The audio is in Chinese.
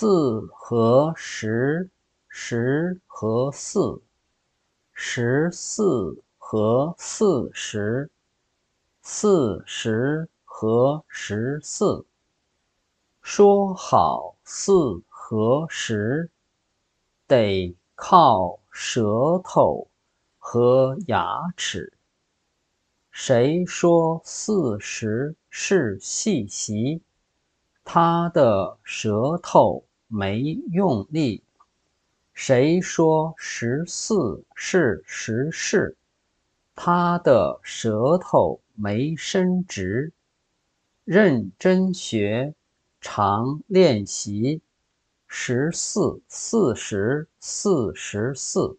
四和十，十和四，十四和四十，四十和十四。说好四和十，得靠舌头和牙齿。谁说四十是细习？他的舌头没用力。谁说十四是十事？他的舌头没伸直。认真学，常练习，14、40、44。